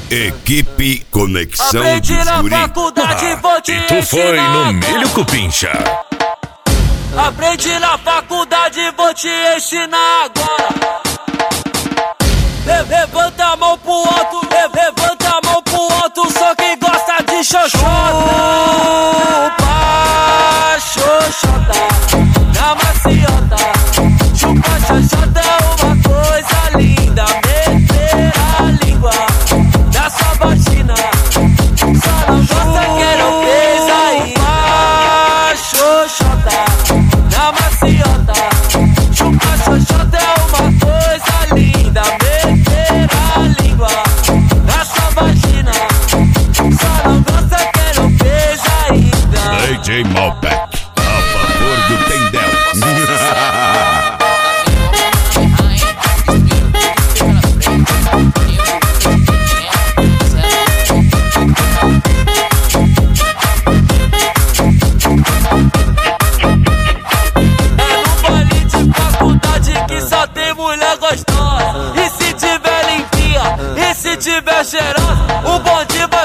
Equipe Conexão Aprendi dos na Guri. faculdade, vou te E tu foi ensinar no agora. Milho Cupincha. Aprendi na faculdade, vou te ensinar agora. Levanta a mão pro alto, levanta a mão pro alto, só quem gosta de xoxota. Chupa xoxota, na maciota. Chupa xoxota é uma coisa linda. Meter a língua na sua vagina, só não gosta quem não fez ainda. Xoxota, na maciota. Chupa xoxota é uma coisa linda. Meter a língua na sua vagina, só não gosta quem não fez ainda. DJ Malbec, a favor do Tendel. Que só tem mulher gostosa. E se tiver limpinha, e se tiver cheirosa, o bonde vai